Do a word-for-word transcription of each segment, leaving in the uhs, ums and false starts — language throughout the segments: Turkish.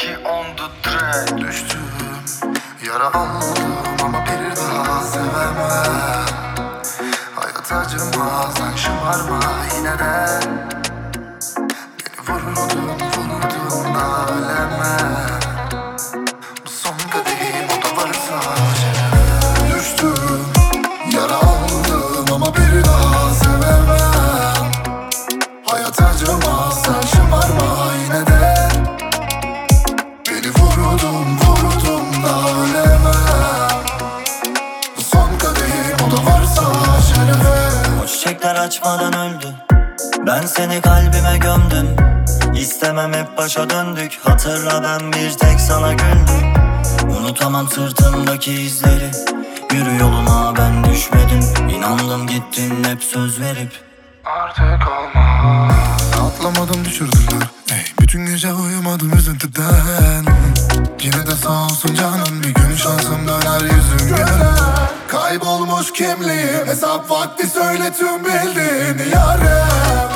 Kiki on the track. Düştüm, yara aldım ama bir daha sevemem. Hayat acımazdan şımarma yine de. Beni vurdun vurdun da ölemem. Bu son kadehim o da varsa şeref. Düştüm, yara aldım ama bir daha sevemem. Hayat acımazdan şımarma yine de. Beni vurdum vurdum da ölemem. Bu son kadehim o da varsa şerefe. O çiçekler açmadan öldü, ben seni kalbime gömdüm. İstemem hep başa döndük, hatırla ben bir tek sana güldüm. Unutamam sırtımdaki izleri, yürü yoluna ben düşmedim. İnandım gittin hep söz verip. Artık olmaz. Atlamadım düşürdüler, ey, bütün gece uyumadım üzüntüden. Yine de sağ olsun canım, bir gün şansım döner yüzüm güler. Kaybolmuş kimliğim, hesap vakti söyle tüm bildiğini yarım.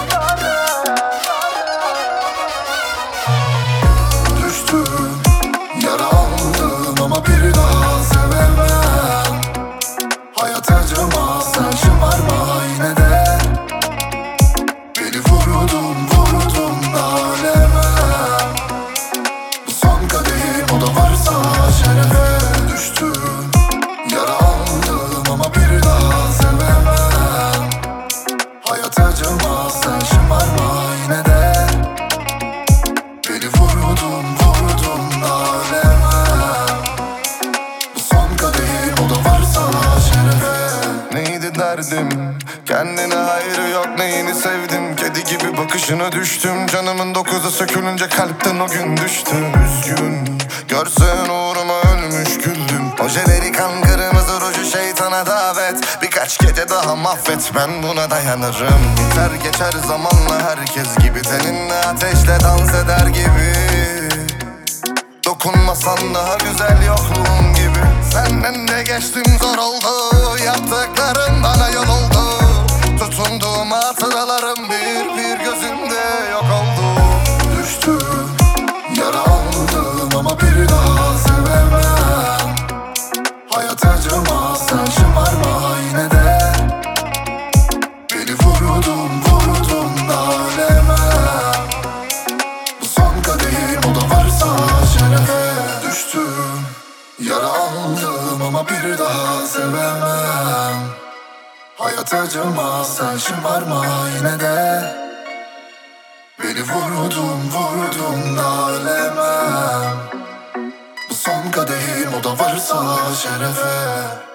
Düştüm, yara aldım ama bir daha sevemem. Hayat acımaz sen şımarma yine de. Beni vurdum vurdum da ölemem. Bu son kadehim o da varsa şerefe. Düştüm, yara aldım ama bir daha sevemem. Hayat acımaz sen şımarma yine de. Beni vurdum vurdum da ölemem. Bu son kadehim o da varsa şerefe. Neydi derdim? Kendine hayrı yok, neyini sevdim? Kedi gibi bakışına düştüm. Canımın dokuzu sökülünce kalpten o gün düştüm. Üzgün, görsen uğruma ölmüş güldüm. Ojeleri kan kırmızı ruju şeytana davet. Birkaç gece daha mahvet, ben buna dayanırım. Biter geçer zamanla herkes gibi. Seninle ateşle dans eder gibi. Dokunmasan daha güzel yokluğun gibi. Senden de geçtim zor oldu. Yaptıkların bana yol oldu. Tutunduğum hatıralarım bir bir gözümde yok oldu. Düştüm, yara aldım ama bir daha sevemem. Hayat acımaz sen şımarma yine de. Beni vurdum vurdum da ölemem. Bu son kadehim o da varsa şerefe. Düştüm, yara aldım ama bir daha sevemem. Hayat acımaz sen şımarma yine de. Beni vurdum vurdum da ölemem. Bu son kadehim o da varsa şerefe.